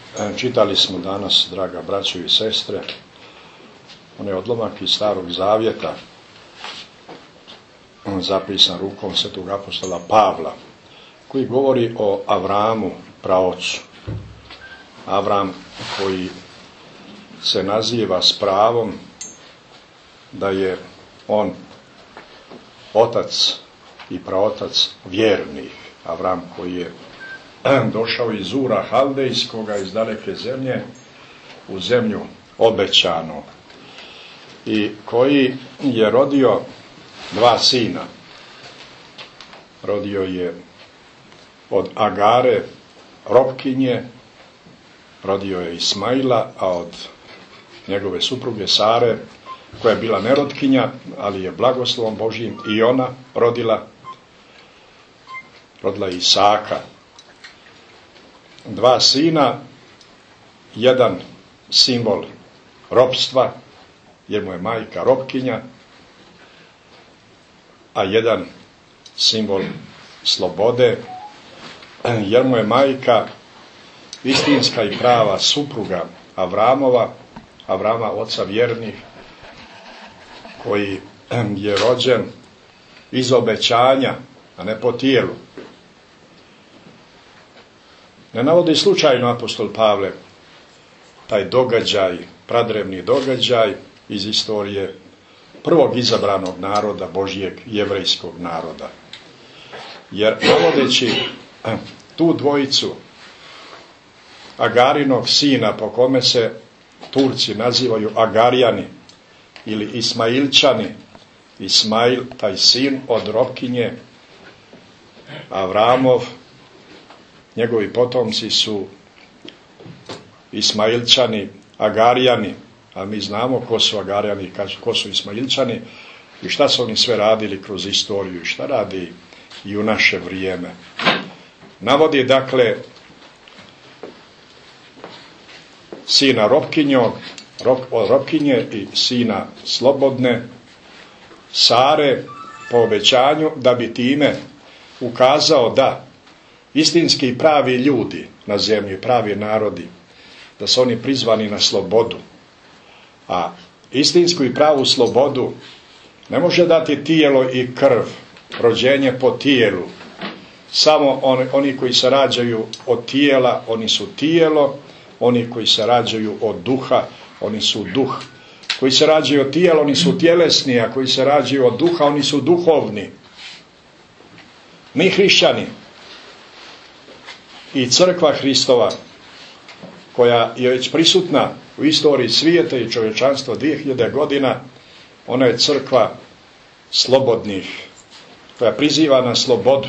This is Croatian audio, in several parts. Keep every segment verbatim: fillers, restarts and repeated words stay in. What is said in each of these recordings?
Čitali smo danas, draga braćo i sestre, onaj odlomak iz Starog Zavjeta, zapisan rukom svetog apostola Pavla, koji govori o Avramu, praocu. Avram koji se naziva s pravom da je on otac i praotac vjernih. Avram koji je došao iz Ura Haldejskoga, iz daleke zemlje, u zemlju obećanu, i koji je rodio dva sina. Rodio je od Agare, robkinje, rodio je Ismaila, a od njegove supruge Sare, koja je bila nerotkinja, ali je blagoslovom Božjim i ona rodila, rodila Isaka. Dva sina, jedan simbol ropstva, jer mu je majka robkinja, a jedan simbol slobode, jer mu je majka istinska i prava supruga Avramova, Avrama, oca vjernih, koji je rođen iz obećanja, a ne po tijelu. Ne navodi slučajno apostol Pavle taj događaj, pradrevni događaj iz istorije prvog izabranog naroda, Božjeg jevrejskog naroda. Jer navodeći tu dvojicu Agarinog sina, po kome se Turci nazivaju Agarijani ili Ismailčani, Ismail, taj sin od robkinje Avramov, njegovi potomci su Ismailčani, Agarijani, a mi znamo ko su Agarijani, ko su Ismailčani i šta su oni sve radili kroz istoriju i šta radi i u naše vrijeme. Navodi dakle sina robkinjog, rob, robkinje i sina slobodne Sare, po obećanju da bi time ukazao da istinski i pravi ljudi na zemlji, pravi narodi, da su oni prizvani na slobodu. A istinsku i pravu slobodu ne može dati tijelo i krv, rođenje po tijelu. Samo on, oni koji se rađaju od tijela, oni su tijelo, oni koji se rađaju od duha, oni su duh. Koji se rađaju od tijela, oni su tjelesni, a koji se rađaju od duha, oni su duhovni. Mi hrišćani i crkva Hristova, koja je već prisutna u istoriji svijeta i čovječanstva dvije hiljade godina, ona je crkva slobodnih, koja priziva na slobodu,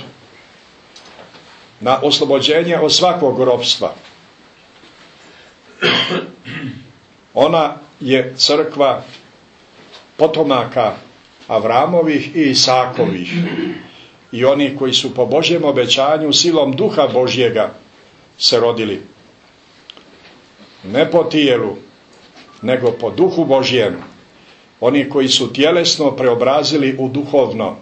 na oslobođenje od svakog ropstva. Ona je crkva potomaka Avramovih i Isakovih i oni koji su po Božjem obećanju silom duha Božjega se rodili. Ne po tijelu, nego po duhu Božjem. Oni koji su tjelesno preobrazili u duhovno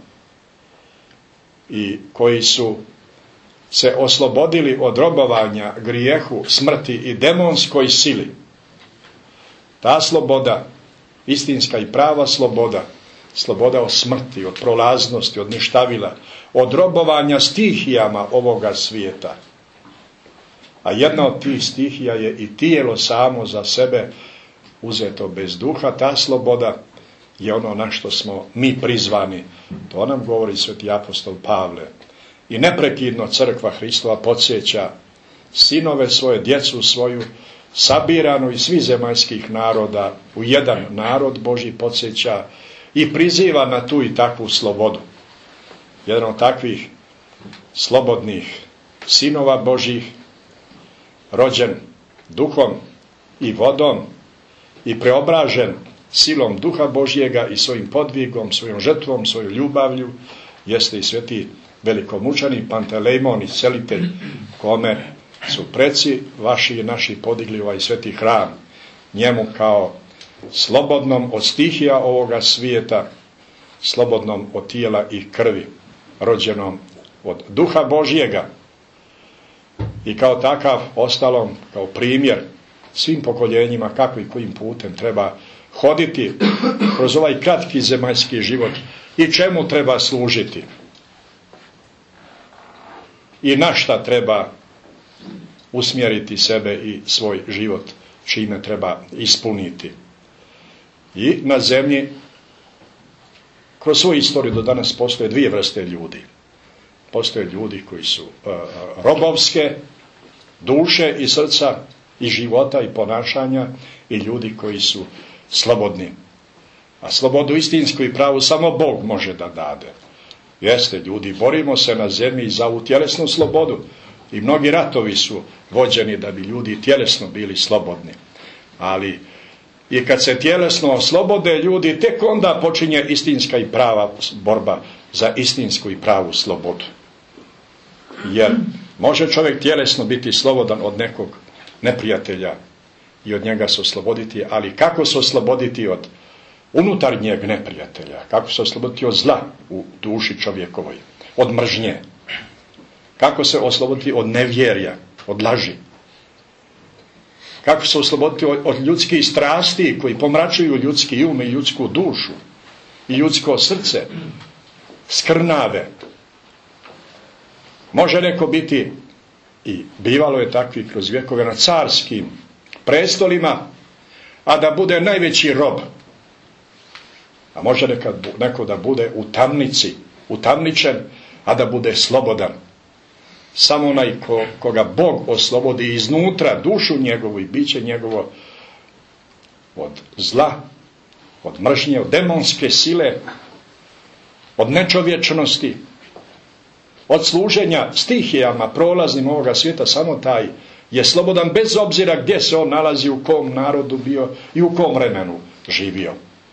i koji su se oslobodili od robovanja, grijehu, smrti i demonskoj sili. Ta sloboda, istinska i prava sloboda, sloboda od smrti, od prolaznosti, od ništavila, od robovanja stihijama ovoga svijeta. A jedna od tih stihija je i tijelo samo za sebe uzeto bez duha. Ta sloboda je ono na što smo mi prizvani. To nam govori sveti apostol Pavle. I neprekidno crkva Hristova podsjeća sinove svoje, djecu svoju, sabiranu iz svih zemaljskih naroda u jedan narod Božji, podsjeća i priziva na tu i takvu slobodu. Jedan od takvih slobodnih sinova Božjih, rođen duhom i vodom i preobražen silom duha Božjega i svojim podvigom, svojom žrtvom, svojom ljubavlju, jeste i sveti velikomučani Pantelejmon, iscelitelj, kome su preci vaši i naši podigli ovaj sveti hram. Njemu kao slobodnom od stihija ovoga svijeta, slobodnom od tijela i krvi, rođenom od duha Božjega, i kao takav ostalom, kao primjer svim pokoljenjima kako i kojim putem treba hoditi kroz ovaj kratki zemaljski život i čemu treba služiti i na šta treba usmjeriti sebe i svoj život, čime treba ispuniti. I na zemlji kroz svoju istoriju do danas postoje dvije vrste ljudi. Postoje ljudi koji su uh, robovske duše i srca i života i ponašanja i ljudi koji su slobodni. A slobodu istinsku i pravu samo Bog može da dade. Jeste, ljudi, borimo se na zemlji za ovu tjelesnu slobodu i mnogi ratovi su vođeni da bi ljudi tjelesno bili slobodni. Ali i kad se tjelesno oslobode ljudi, tek onda počinje istinska i prava borba za istinsku i pravu slobodu. Jer može čovjek tjelesno biti slobodan od nekog neprijatelja i od njega se osloboditi, ali kako se osloboditi od unutarnjeg neprijatelja? Kako se osloboditi od zla u duši čovjekovoj? Od mržnje? Kako se osloboditi od nevjerja, od laži? Kako se osloboditi od, od ljudskih strasti koji pomračuju ljudski um i ljudsku dušu i ljudsko srce? Skrnave. Može neko biti, i bivalo je takvi kroz vjekove, na carskim prestolima, a da bude najveći rob. A može nekad, neko da bude u tamnici, utamničen, a da bude slobodan. Samo onaj ko, koga Bog oslobodi iznutra, dušu njegovu i biće njegovo od zla, od mržnje, od demonske sile, od nečovječnosti, od služenja stihijama prolaznim ovoga svijeta, samo taj je slobodan bez obzira gdje se on nalazi, u kom narodu bio i u kom vremenu živio.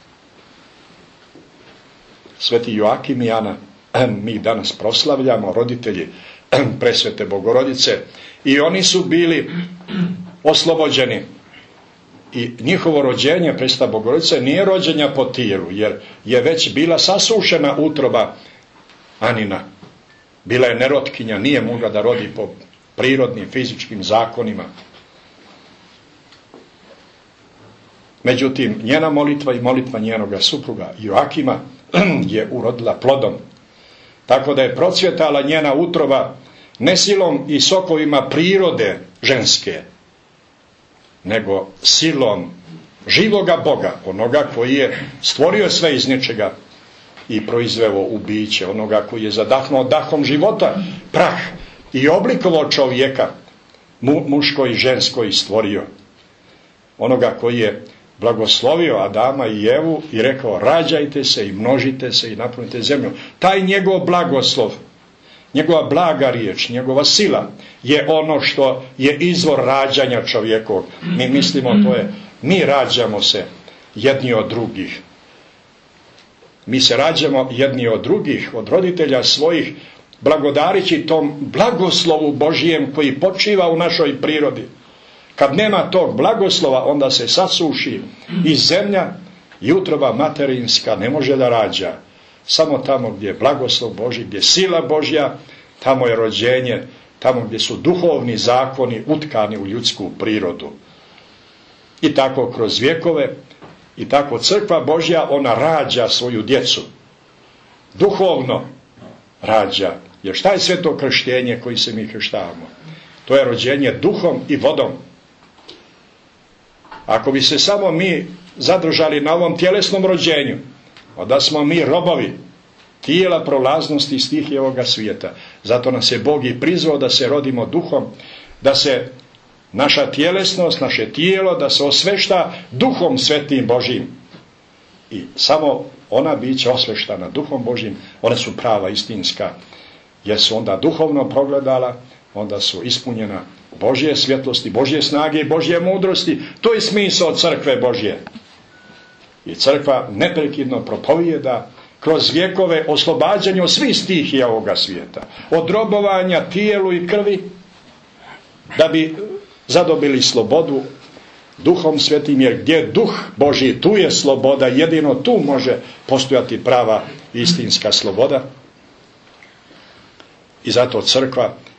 Sveti Joakim i Ana mi danas proslavljamo, roditelji presvete Bogorodice, i oni su bili oslobođeni. I njihovo rođenje presveta Bogorodice nije rođenja po tijelu, jer je već bila sasušena utroba Anina. Bila je nerotkinja, nije mogla da rodi po prirodnim fizičkim zakonima. Međutim, njena molitva i molitva njenoga supruga Joakima je urodila plodom. Tako da je procvjetala njena utroba ne silom i sokovima prirode ženske, nego silom živoga Boga, onoga koji je stvorio sve iz ničega i proizveo u biće, onoga koji je zadahnuo dahom života prah i oblikovao čovjeka, mu, muško i žensko, i stvorio. Onoga koji je blagoslovio Adama i Evu i rekao: rađajte se i množite se i napunite zemlju. Taj njegov blagoslov, njegova blaga riječ, njegova sila je ono što je izvor rađanja čovjekovog. Mi mislimo to je, mi rađamo se jedni od drugih. Mi se rađamo jedni od drugih, od roditelja svojih, blagodarići tom blagoslovu Božijem koji počiva u našoj prirodi. Kad nema tog blagoslova, onda se sasuši i zemlja i utroba materinska ne može da rađa. Samo tamo gdje je blagoslov Božji, gdje je sila Božja, tamo je rođenje, tamo gdje su duhovni zakoni utkani u ljudsku prirodu. I tako kroz vjekove, i tako crkva Božja, ona rađa svoju djecu. Duhovno rađa. Jer šta je sve to krštenje koji se mi krštavamo? To je rođenje duhom i vodom. Ako bi se samo mi zadržali na ovom tjelesnom rođenju, onda smo mi robovi tijela prolaznosti i stihije ovoga svijeta. Zato nas je Bog i prizvao da se rodimo duhom, da se naša tjelesnost, naše tijelo, da se osvešta duhom svetim Božjim. I samo ona biće osveštana duhom Božjim, one su prava, istinska, jer su onda duhovno progledala, onda su ispunjena Božje svjetlosti, Božje snage i Božje mudrosti. To je smisao crkve Božje. I crkva neprekidno propovijeda kroz vjekove oslobađanje od svih stihija ovoga svijeta, od robovanja tijelu i krvi, da bi zadobili slobodu duhom svetim, jer gdje je duh Božji, tu je sloboda, jedino tu može postojati prava istinska sloboda. I zato crkva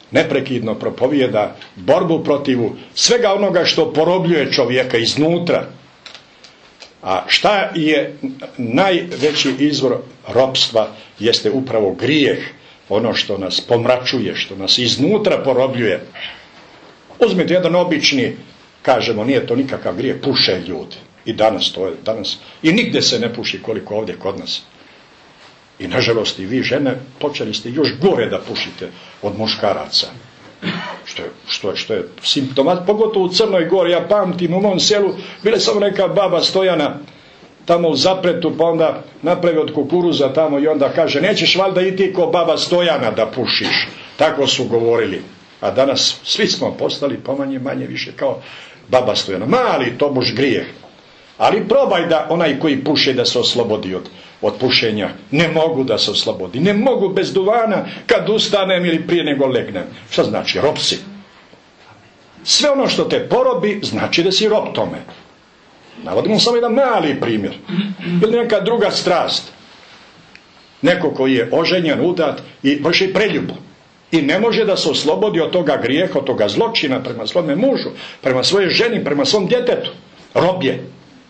neprekidno propovijeda borbu protiv svega onoga što porobljuje čovjeka iznutra. A šta je najveći izvor ropstva? Jeste upravo grijeh, ono što nas pomračuje, što nas iznutra porobljuje. Uzmite jedan obični, kažemo, nije to nikakav grijeh, puše ljudi. I danas to je, danas. I nigdje se ne puši koliko ovdje kod nas. I nažalost i vi žene počeli ste još gore da pušite od muškaraca. Što je, što je, što je simptomat, pogotovo u Crnoj Gori. Ja pamtim u mom selu, bile samo neka baba Stojana tamo u Zapretu, pa onda napravi od kukuruza tamo i onda kaže, nećeš valjda i ti ko baba Stojana da pušiš. Tako su govorili. A danas svi smo postali pomanje manje više kao baba Stojana. Mali to muž grijeh. Ali probaj da onaj koji puše da se oslobodi od, od pušenja. Ne mogu da se oslobodi. Ne mogu bez duvana kad ustanem ili prije nego legnem. Šta znači? Rob si. Sve ono što te porobi znači da si rob tome. Navodimo samo jedan mali primjer. Ili neka druga strast. Neko koji je oženjen, udat i vrši preljubu. I ne može da se oslobodi od toga grijeha, od toga zločina prema svome mužu, prema svojoj ženi, prema svom djetetu. Rob je.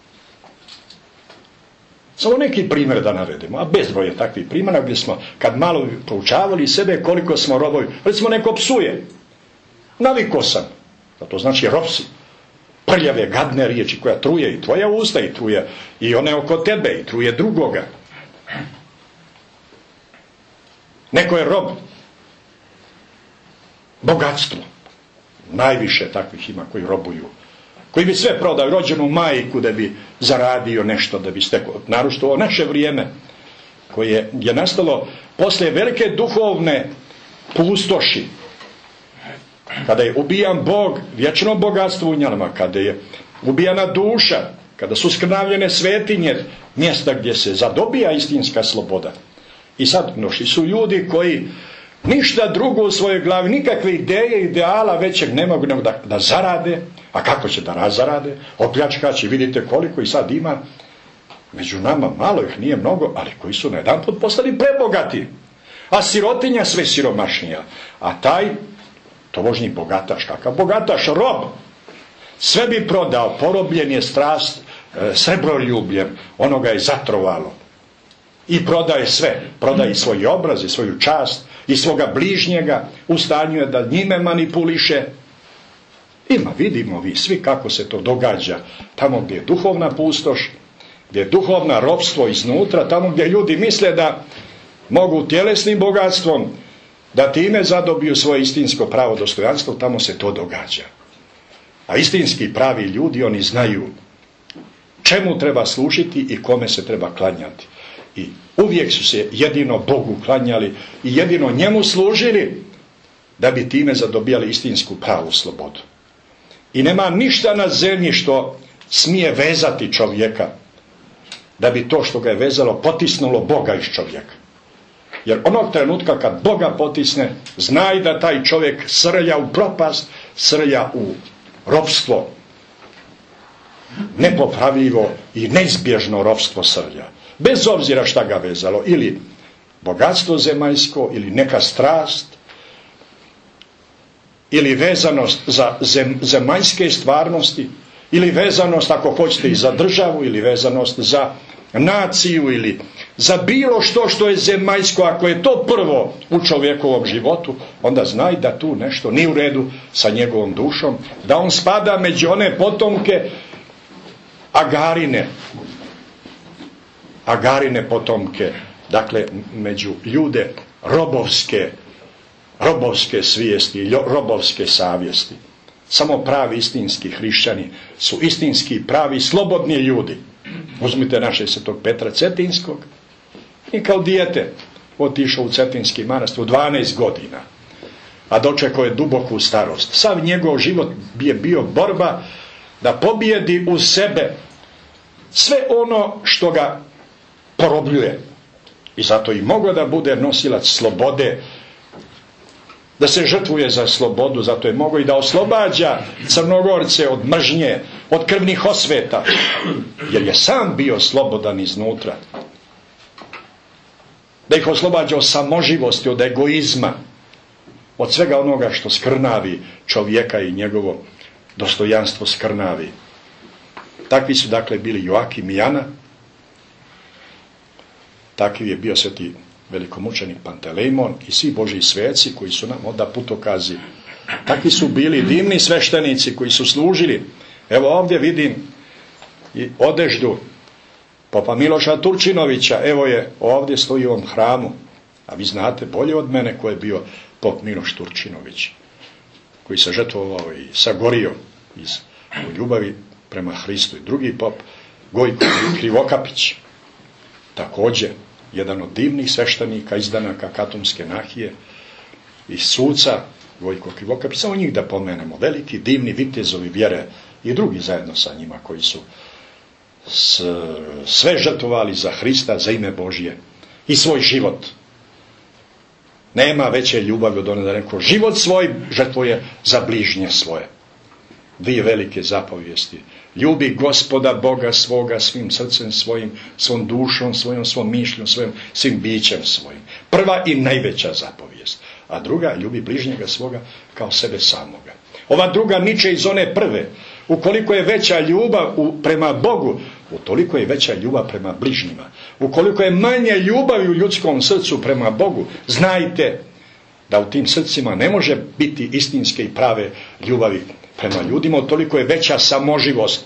Samo neki primjer da navedemo, a bezbroj je takvih primjera gdje smo, kad malo poučavali sebe koliko smo robovi, recimo neko psuje. Naviko sam. To znači rob si. Prljave, gadne riječi koja truje i tvoja usta i truje i one oko tebe i truje drugoga. Neko je rob. Bogatstvo. Najviše takvih ima koji robuju. Koji bi sve prodao, rođenu majku da bi zaradio nešto, da bi stekao. Naročito ovo naše vrijeme koje je nastalo poslije velike duhovne pustoši. Kada je ubijan Bog, vječno bogatstvo u njalama, kada je ubijana duša, kada su skrnavljene svetinje, mjesta gdje se zadobija istinska sloboda. I sad noši su ljudi koji ništa drugo u svojoj glavi, nikakve ideje, ideala većeg ne mogu nego da, da zarade. A kako će da razarade? Opljačkači, vidite koliko i sad ima. Među nama malo ih nije mnogo, ali koji su na jedan put postali prebogati. A sirotinja sve siromašnija. A taj tobožnji bogataš, kakav bogataš, rob. Sve bi prodao, porobljen je strast, e, srebroljubljem, ono ga je zatrovalo. I prodaje sve, prodaje i svoj obraz, i svoju čast, i svoga bližnjega, u stanju je da njime manipuliše. Ima, vidimo vi svi kako se to događa, tamo gdje je duhovna pustoš, gdje je duhovna ropstvo iznutra, tamo gdje ljudi misle da mogu tjelesnim bogatstvom da time zadobiju svoje istinsko pravo dostojanstvo, tamo se to događa. A istinski pravi ljudi, oni znaju čemu treba služiti i kome se treba klanjati. I uvijek su se jedino Bogu klanjali i jedino njemu služili da bi time zadobijali istinsku pravu slobodu. I nema ništa na zemlji što smije vezati čovjeka da bi to što ga je vezalo potisnulo Boga iz čovjeka. Jer onog trenutka kad Boga potisne, znaj da taj čovjek srlja u propast, srlja u ropstvo. Nepopravljivo i neizbježno ropstvo srlja. Bez obzira šta ga vezalo, ili bogatstvo zemaljsko, ili neka strast, ili vezanost za zem, zemaljske stvarnosti, ili vezanost, ako hoćete, i za državu, ili vezanost za naciju, ili za bilo što što je zemaljsko. Ako je to prvo u čovjekovom životu, onda znaj da tu nešto nije u redu sa njegovom dušom, da on spada među one potomke Agarine. Agarine potomke, dakle među ljude robovske, robovske svijesti, robovske savjesti. Samo pravi istinski hrišćani su istinski pravi slobodni ljudi. Uzmite naše svetog Petra Cetinskog i kao dijete otišao u Cetinski manastir u dvanaest godina, a dočekao je duboku starost. Sav njegov život je bio borba da pobijedi u sebe sve ono što ga porobljuje. I zato i mogao da bude nosilac slobode, da se žrtvuje za slobodu, zato je mogao i da oslobađa Crnogorce od mržnje, od krvnih osveta, jer je sam bio slobodan iznutra. Da ih oslobađa od samoživosti, od egoizma, od svega onoga što skrnavi čovjeka i njegovo dostojanstvo skrnavi. Takvi su dakle bili Joakim i Jana, takvi je bio sveti velikomučenik Pantelejmon i svi Božji sveci koji su nam onda putokazi. Takvi su bili divni sveštenici koji su služili. Evo ovdje vidim i odeždu popa Miloša Turčinovića, evo je ovdje stoji u ovom hramu, a vi znate bolje od mene ko je bio pop Miloš Turčinović, koji se žrtvovao i sagorio iz ljubavi prema Hristu. I drugi pop Gojko Krivokapić, također jedan od divnih sveštenika izdanaka Katonske nahije i suca Gojko Krivokapić, samo njih da pomenemo, veliki divni vitezovi vjere i drugi zajedno sa njima koji su s, sve žrtvovali za Hrista, za ime Božje i svoj život. Nema veće ljubavi od one da neko život svoj žrtvuje za bližnje svoje. Dvije velike zapovijesti. Ljubi Gospoda Boga svoga svim srcem svojim, svom dušom svojom, svom mišljom svojim, svim bićem svojim. Prva i najveća zapovijest. A druga, ljubi bližnjega svoga kao sebe samoga. Ova druga niče iz one prve. Ukoliko je veća ljubav u, prema Bogu, utoliko je veća ljubav prema bližnjima. Ukoliko je manje ljubavi u ljudskom srcu prema Bogu, znajte da u tim srcima ne može biti istinske i prave ljubavi prema ljudima, utoliko je veća samoživost,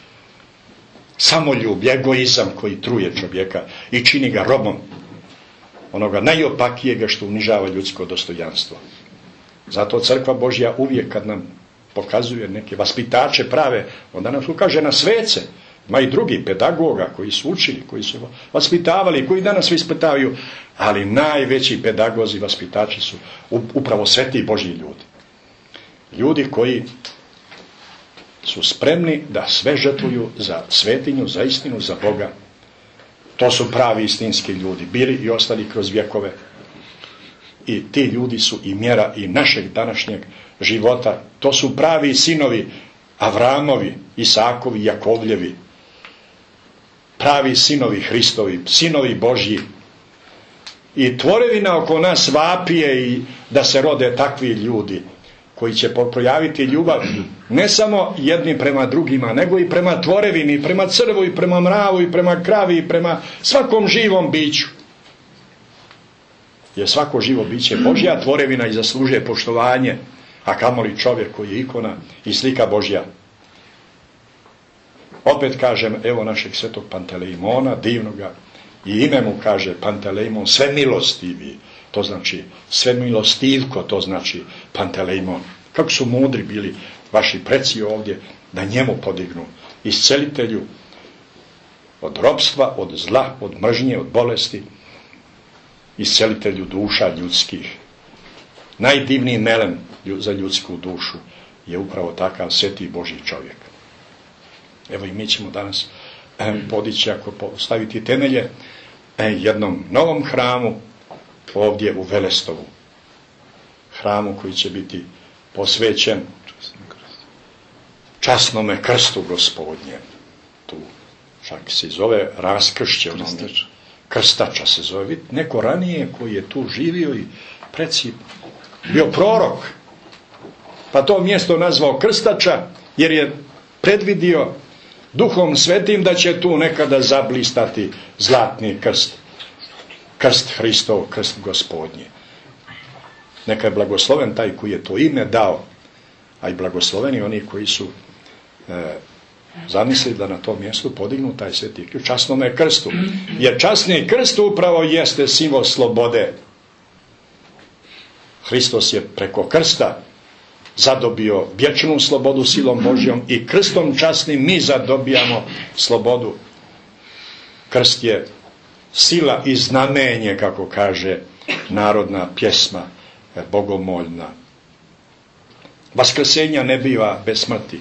samoljublje, egoizam koji truje čovjeka i čini ga robom onoga najopakijega što unižava ljudsko dostojanstvo. Zato Crkva Božja uvijek kad nam pokazuje neke vaspitače prave, onda nam ukaže na svece. Ima i drugi pedagoga koji su učili, koji su vaspitavali, koji danas vaspitavaju, ali najveći pedagozi, vaspitači su upravo sveti Božji ljudi. Ljudi koji su spremni da sve žrtvuju za svetinju, za istinu, za Boga. To su pravi istinski ljudi, bili i ostali kroz vjekove. I ti ljudi su i mjera i našeg današnjeg života. To su pravi sinovi Avramovi, Isakovi, Jakovljevi. Pravi sinovi Hristovi, sinovi Božji. I tvorevina oko nas vapije i da se rode takvi ljudi koji će projaviti ljubav ne samo jedni prema drugima, nego i prema tvorevini, prema crvu i prema mravu i prema kravi i prema svakom živom biću. Jer svako živo biće Božja tvorevina i zaslužuje poštovanje, a kamoli čovjek koji je ikona i slika Božja. Opet kažem, evo našeg svetog Pantelejmona, divnoga, i ime mu kaže Pantelejmon, sve milostivi, to znači sve milostivko, to znači Pantelejmon. Kako su mudri bili vaši preci ovdje da njemu podignu, iscelitelju od ropstva, od zla, od mržnje, od bolesti, iscelitelju duša ljudskih. Najdivniji melem za ljudsku dušu je upravo takav sveti Božji čovjek. Evo i mi ćemo danas eh, podići, ako postaviti temelje, eh, jednom novom hramu ovdje u Velestovu. Hramu koji će biti posvećen časnome krstu Gospodnjem. Tu čak se zove raskršće, krstača. krstača se zove. Vidite, neko ranije koji je tu živio i preci bio prorok, pa to mjesto nazvao krstača, jer je predvidio Duhom Svetim da će tu nekada zablistati zlatni krst. Krst Hristov, krst Gospodnji. Neka je blagosloven taj koji je to ime dao, a i blagosloveni oni koji su e, zamislili da na tom mjestu podignu taj sveti ključ časnome krstu. Jer časni krst upravo jeste simbol slobode. Hristos je preko krsta zadobio vječnu slobodu silom Božjom i krstom časnim mi zadobijamo slobodu. Krst je sila i znamenje, kako kaže narodna pjesma bogomoljna. Vaskrsenja ne biva bez smrti.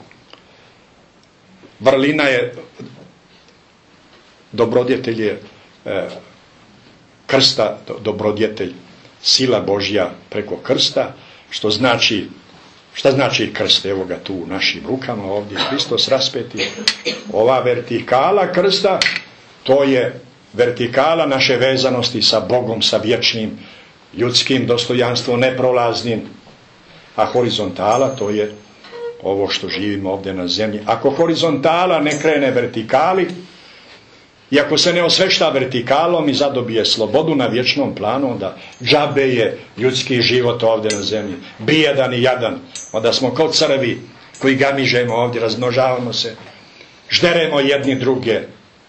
Vrlina je, dobrodjetelj je e, krsta, dobrodjetelj, sila Božja preko krsta, što znači, šta znači krst? Evo ga tu u našim rukama, ovdje Hristos raspeti. Ova vertikala krsta, to je vertikala naše vezanosti sa Bogom, sa vječnim, ljudskim dostojanstvom neprolaznim, a horizontala to je ovo što živimo ovdje na zemlji. Ako horizontala ne krene vertikali i ako se ne osvešta vertikalom i zadobije slobodu na vječnom planu, onda džabe je ljudski život ovdje na zemlji, bijedan i jadan. Onda smo kao crvi koji gamižemo ovdje, razmnožavamo se, žderemo jedni druge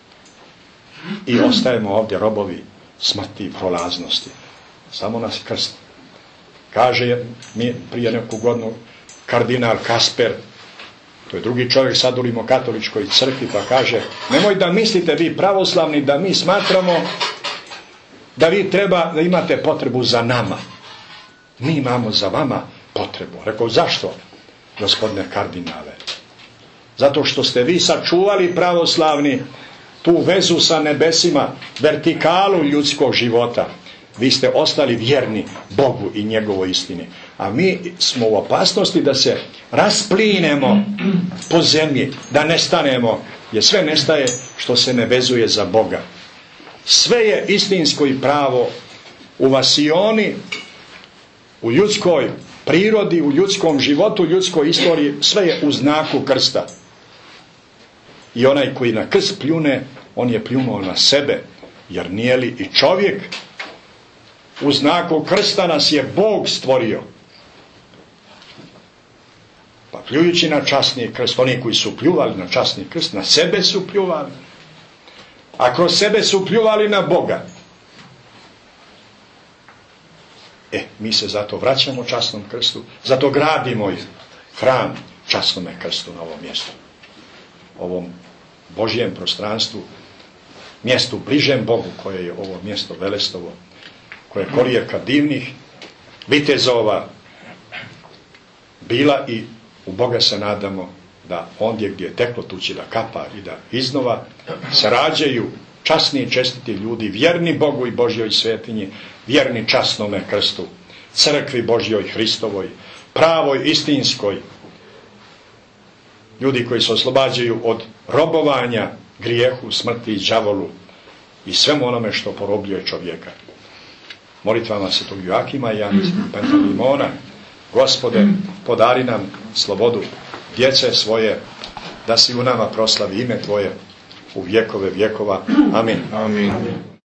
i ostajemo ovdje robovi smrti i prolaznosti. Samo nas krst. Kaže mi prije neku godinu kardinal Kasper, to je drugi čovjek sad u rimokatoličkoj crkvi, pa kaže, nemoj da mislite vi pravoslavni da mi smatramo da vi treba, da imate potrebu za nama. Mi imamo za vama potrebu. Rekao, zašto, gospodine kardinale? Zato što ste vi sačuvali pravoslavni tu vezu sa nebesima, vertikalu ljudskog života. Vi ste ostali vjerni Bogu i njegovoj istini. A mi smo u opasnosti da se rasplinemo po zemlji, da nestanemo, jer sve nestaje što se ne vezuje za Boga. Sve je istinsko i pravo u vasioni, u ljudskoj prirodi, u ljudskom životu, u ljudskoj istoriji, sve je u znaku krsta. I onaj koji na krst pljune, on je pljunuo na sebe, jer nije li i čovjek u znaku krsta nas je Bog stvorio. Pa pljujući na časni krst, oni koji su pljuvali na časni krst, na sebe su pljuvali. A kroz sebe su pljuvali na Boga. E, mi se zato vraćamo časnom krstu, zato gradimo hram časnome krstu na ovom mjestu. Ovom Božjem prostranstvu, mjestu bližem Bogu, koje je ovo mjesto Velestovo, koje je kolijevka divnih vitezova bila, i u Boga se nadamo da ondje gdje je teklo tući da kapa i da iznova se rađaju časni i čestiti ljudi, vjerni Bogu i Božjoj svetinji, vjerni časnome krstu, crkvi Božjoj Hristovoj, pravoj, istinskoj, ljudi koji se oslobađaju od robovanja grijehu, smrti i đavolu i svemu onome što porobljuje čovjeka. Molitvama Svetog Joakima i Pantalimona, Gospode, podari nam slobodu djece svoje, da si u nama proslavi ime Tvoje u vjekove vjekova. Amin. Amin.